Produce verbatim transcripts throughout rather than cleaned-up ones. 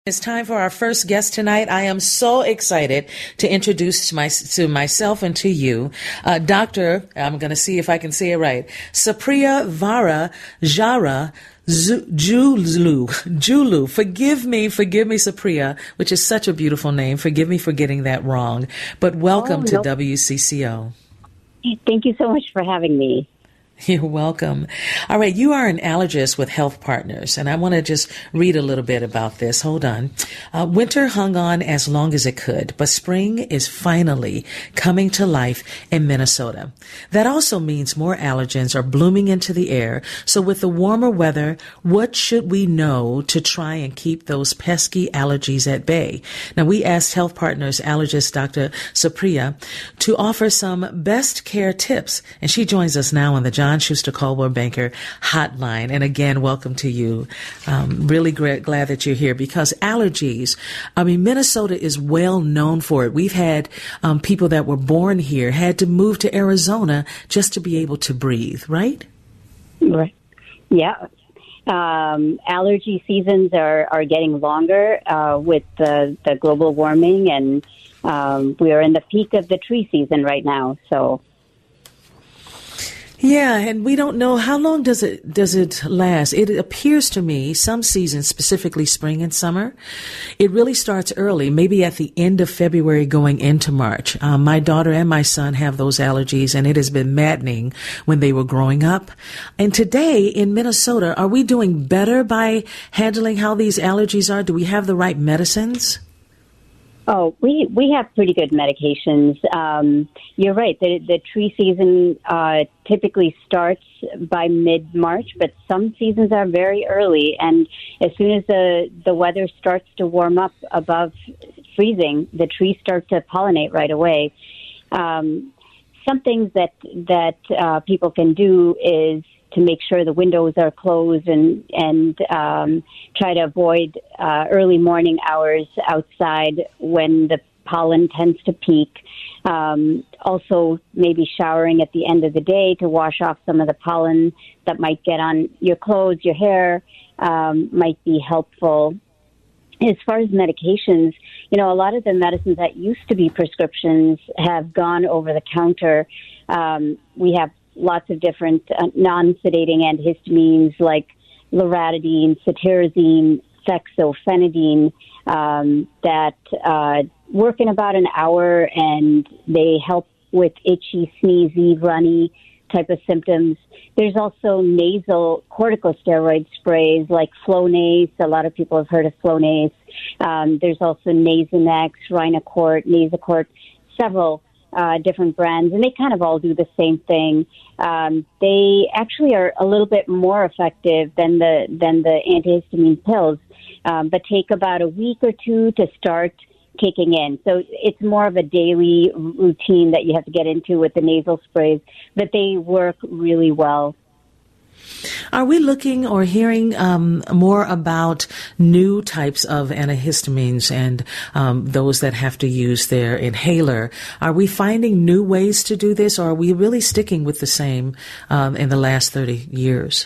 It's time for our first guest tonight. I am so excited to introduce my, to myself and to you, uh, Doctor I'm going to see if I can say it right, Supriya Vara Jara Julu. Julu. Forgive me, forgive me, Supriya, which is such a beautiful name. Forgive me for getting that wrong. But welcome oh, to nope. W C C O. Thank you so much for having me. You're welcome. All right, you are an allergist with Health Partners, and I want to just read a little bit about this. Hold on. Uh, winter hung on as long as it could, but spring is finally coming to life in Minnesota. That also means more allergens are blooming into the air. So with the warmer weather, what should we know to try and keep those pesky allergies at bay? Now, we asked Health Partners allergist Doctor Supriya to offer some best care tips, and she joins us now on the John Schuster Coldwell Banker Hotline. And again, welcome to you. Um, really great, glad that you're here because allergies, I mean, Minnesota is well known for it. We've had um, people that were born here had to move to Arizona just to be able to breathe, right? Right. Yeah. Um, allergy seasons are, are getting longer uh, with the, the global warming, and um, we are in the peak of the tree season right now. So. Yeah, and we don't know how long does it does it last. It appears to me some seasons, specifically spring and summer, it really starts early, maybe at the end of February going into March. Um, my daughter and my son have those allergies, and it has been maddening when they were growing up. And today in Minnesota, are we doing better by handling how these allergies are? Do we have the right medicines? Oh, we we have pretty good medications. Um, you're right. The, the tree season uh, typically starts by mid-March, but some seasons are very early. And as soon as the, the weather starts to warm up above freezing, the trees start to pollinate right away. Um, some things that, that uh, people can do is to make sure the windows are closed and and um, try to avoid uh, early morning hours outside when the pollen tends to peak. Um, also, maybe showering at the end of the day to wash off some of the pollen that might get on your clothes, your hair, um, might be helpful. As far as medications, you know, a lot of the medicines that used to be prescriptions have gone over the counter. Um, we have lots of different uh, non-sedating antihistamines like loratadine, cetirizine, fexofenadine um, that uh, work in about an hour, and they help with itchy, sneezy, runny type of symptoms. There's also nasal corticosteroid sprays like Flonase. A lot of people have heard of Flonase. Um, there's also Nasonex, Rhinocort, Nasacort, several Uh, different brands, and they kind of all do the same thing. Um, they actually are a little bit more effective than the than the antihistamine pills, um, but take about a week or two to start kicking in. So it's more of a daily routine that you have to get into with the nasal sprays, but they work really well. Are we looking or hearing um, more about new types of antihistamines and um, those that have to use their inhaler? Are we finding new ways to do this, or are we really sticking with the same um, in the last thirty years?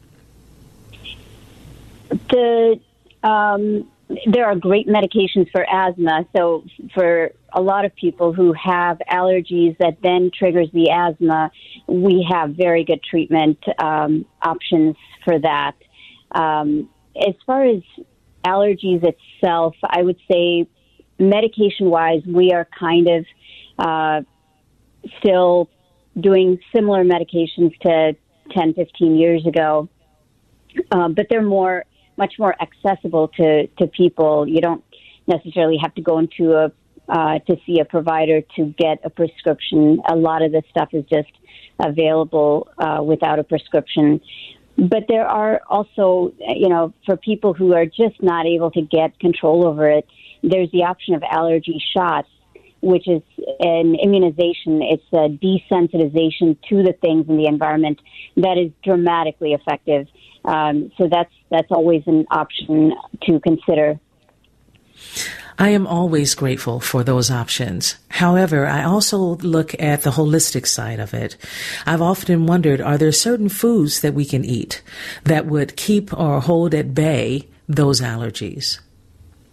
The um, there are great medications for asthma. So for a lot of people who have allergies that then triggers the asthma, we have very good treatment um, options for that. Um, as far as allergies itself, I would say medication-wise, we are kind of uh, still doing similar medications to ten, fifteen years ago, um, but they're more much more accessible to, to people. You don't necessarily have to go into a uh, to see a provider to get a prescription. A lot of this stuff is just available uh, without a prescription. But there are also, you know, for people who are just not able to get control over it, there's the option of allergy shots, which is an immunization. It's a desensitization to the things in the environment that is dramatically effective. Um, so that's that's always an option to consider. I am always grateful for those options. However, I also look at the holistic side of it. I've often wondered, are there certain foods that we can eat that would keep or hold at bay those allergies?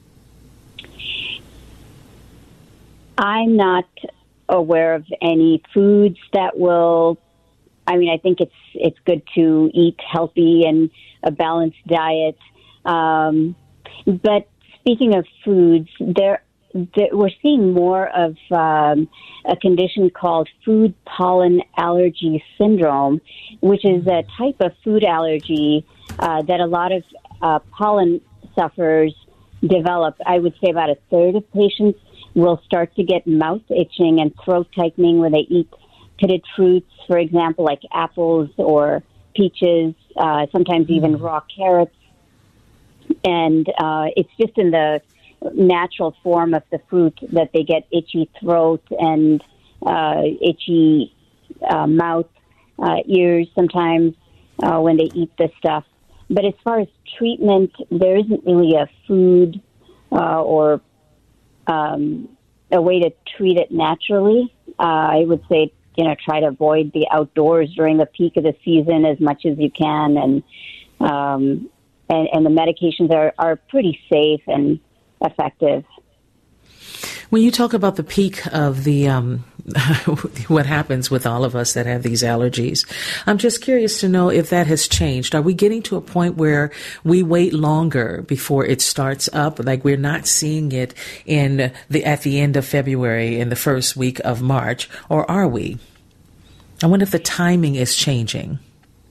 I'm not aware of any foods that will. I mean, I think it's it's good to eat healthy and a balanced diet. Um, but speaking of foods, there, there we're seeing more of um, a condition called food pollen allergy syndrome, which is a type of food allergy uh, that a lot of uh, pollen sufferers develop. I would say about a third of patients will start to get mouth itching and throat tightening when they eat pitted fruits, for example, like apples or peaches, uh, sometimes even mm. raw carrots. And uh, it's just in the natural form of the fruit that they get itchy throat and uh, itchy uh, mouth, uh, ears sometimes uh, when they eat this stuff. But as far as treatment, there isn't really a food uh, or um, a way to treat it naturally. Uh, I would say, you know, try to avoid the outdoors during the peak of the season as much as you can. And um, and, and the medications are, are pretty safe and effective. When you talk about the peak of the um, what happens with all of us that have these allergies, I'm just curious to know if that has changed. Are we getting to a point where we wait longer before it starts up? Like we're not seeing it in the at the end of February, in the first week of March, or are we? I wonder if the timing is changing.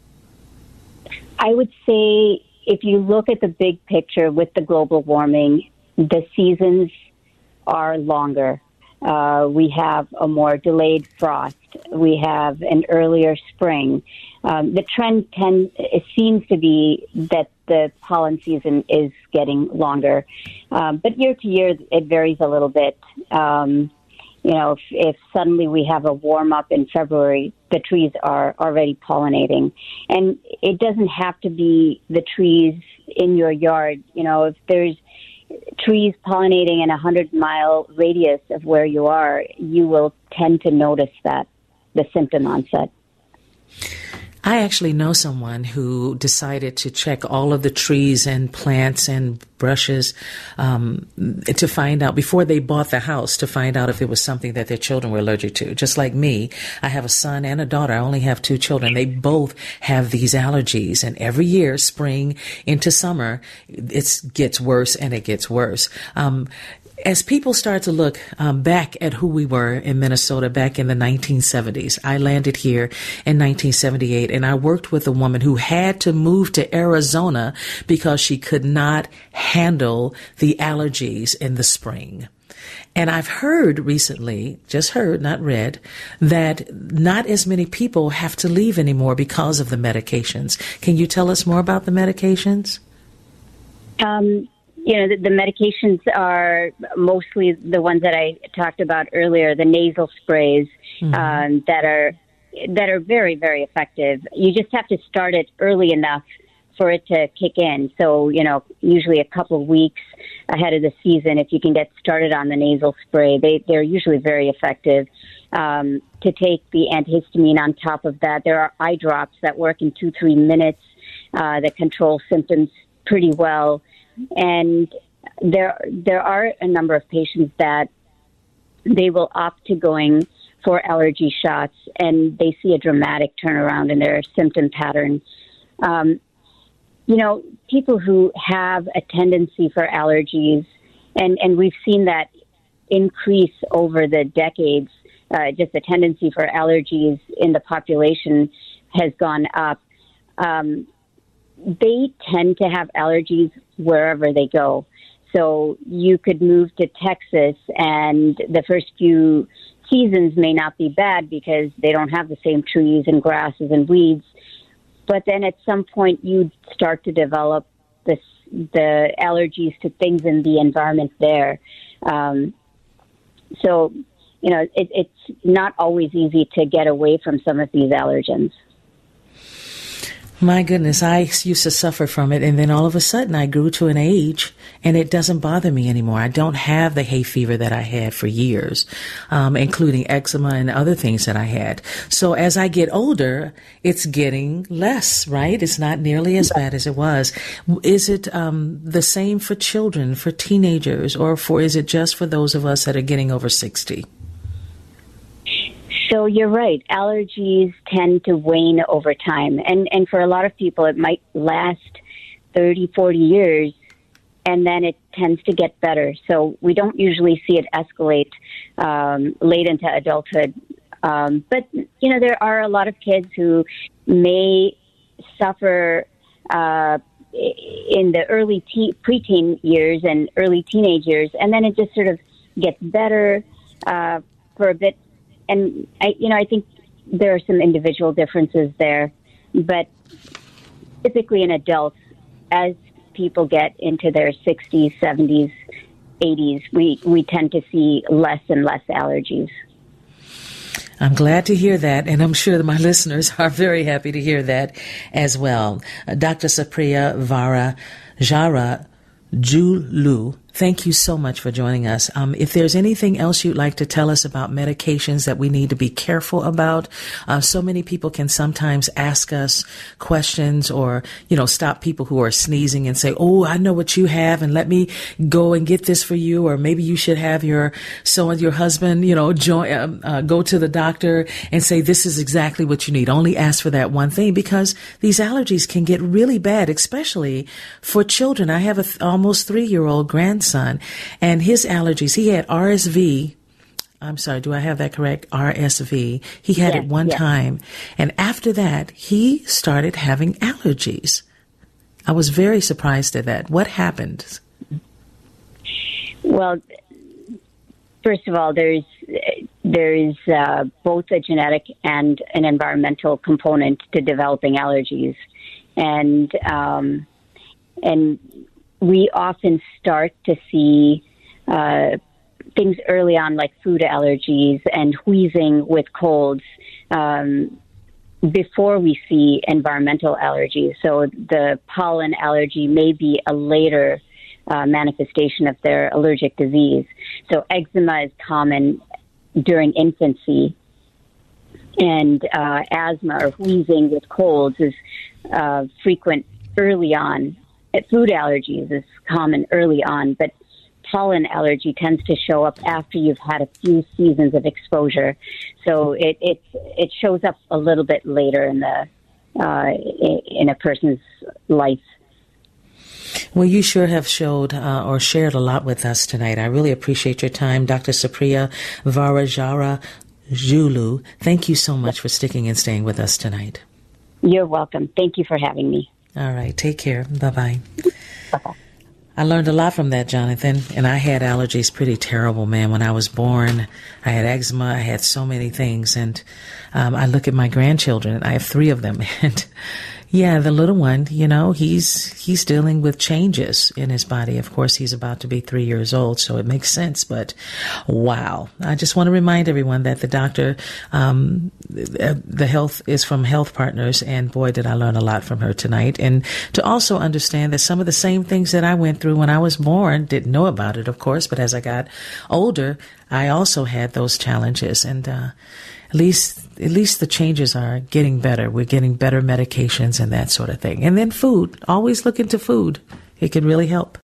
I would say if you look at the big picture with the global warming, the seasons are longer. Uh, we have a more delayed frost. We have an earlier spring. Um, the trend tend, it seems to be that the pollen season is getting longer. Um, but year to year, it varies a little bit. Um, you know, if, if suddenly we have a warm up in February, the trees are already pollinating. And it doesn't have to be the trees in your yard. You know, if there's trees pollinating in a hundred mile radius of where you are, you will tend to notice that, the symptom onset. I actually know someone who decided to check all of the trees and plants and brushes um, to find out, before they bought the house, to find out if it was something that their children were allergic to. Just like me, I have a son and a daughter. I only have two children. They both have these allergies. And every year, spring into summer, it gets worse and it gets worse. Um, As people start to look um, back at who we were in Minnesota back in the nineteen seventies, I landed here in nineteen seventy-eight, and I worked with a woman who had to move to Arizona because she could not handle the allergies in the spring. And I've heard recently, just heard, not read, that not as many people have to leave anymore because of the medications. Can you tell us more about the medications? Um. You know, the, the medications are mostly the ones that I talked about earlier, the nasal sprays mm-hmm. um, that are that are very, very effective. You just have to start it early enough for it to kick in. So, you know, usually a couple of weeks ahead of the season, if you can get started on the nasal spray, they, they're usually very effective. Um, to take the antihistamine on top of that, there are eye drops that work in two, three minutes uh, that control symptoms pretty well. And there there are a number of patients that they will opt to going for allergy shots, and they see a dramatic turnaround in their symptom pattern. Um, you know, people who have a tendency for allergies, and, and we've seen that increase over the decades, uh, just the tendency for allergies in the population has gone up. Um, they tend to have allergies wherever they go. So you could move to Texas, and the first few seasons may not be bad because they don't have the same trees and grasses and weeds. But then at some point you start to develop this, the allergies to things in the environment there. Um, so, you know, it, it's not always easy to get away from some of these allergens. My goodness, I used to suffer from it, and then all of a sudden I grew to an age, and it doesn't bother me anymore. I don't have the hay fever that I had for years, um, including eczema and other things that I had. So as I get older, it's getting less, right? It's not nearly as bad as it was. Is it um, the same for children, for teenagers, or for is it just for those of us that are getting over sixty? So you're right. Allergies tend to wane over time. And, and for a lot of people, it might last thirty, forty years, and then it tends to get better. So we don't usually see it escalate um, late into adulthood. Um, but, you know, there are a lot of kids who may suffer uh, in the early te- preteen years and early teenage years, and then it just sort of gets better uh, for a bit. And, I, you know, I think there are some individual differences there. But typically in adults, as people get into their sixties, seventies, eighties, we, we tend to see less and less allergies. I'm glad to hear that, and I'm sure that my listeners are very happy to hear that as well. Uh, Doctor Supriya Varajarajulu, thank you so much for joining us. Um, if there's anything else you'd like to tell us about medications that we need to be careful about, uh, so many people can sometimes ask us questions or, you know, stop people who are sneezing and say, oh, I know what you have and let me go and get this for you. Or maybe you should have your, so your husband, you know, join, uh, uh, go to the doctor and say, this is exactly what you need. Only ask for that one thing, because these allergies can get really bad, especially for children. I have a th- almost three-year-old grandson. Son, and his allergies, he had R S V. I'm sorry, do I have that correct? R S V. He had yes, it one yes. time. And after that, he started having allergies. I was very surprised at that. What happened? Well, first of all, there's there's uh, both a genetic and an environmental component to developing allergies. And um, and we often start to see uh, things early on, like food allergies and wheezing with colds, um, before we see environmental allergies. So the pollen allergy may be a later uh, manifestation of their allergic disease. So eczema is common during infancy, and uh, asthma or wheezing with colds is uh, frequent early on. Food allergies is common early on, but pollen allergy tends to show up after you've had a few seasons of exposure. So it it, it shows up a little bit later in the uh, in a person's life. Well, you sure have showed uh, or shared a lot with us tonight. I really appreciate your time, Doctor Supriya Varajarajulu. Thank you so much for sticking and staying with us tonight. You're welcome. Thank you for having me. All right. Take care. Bye-bye. Bye-bye. I learned a lot from that, Jonathan, and I had allergies pretty terrible, man. When I was born, I had eczema. I had so many things, and um, I look at my grandchildren. I have three of them, and yeah, the little one, you know, he's he's dealing with changes in his body. Of course, he's about to be three years old, so it makes sense. But wow, I just want to remind everyone that the doctor, um, the health is from Health Partners, and boy, did I learn a lot from her tonight. And to also understand that some of the same things that I went through when I was born, didn't know about it, of course, but as I got older, I also had those challenges, and uh, at least at least the changes are getting better. We're getting better medications and that sort of thing. And then food. Always look into food. It can really help.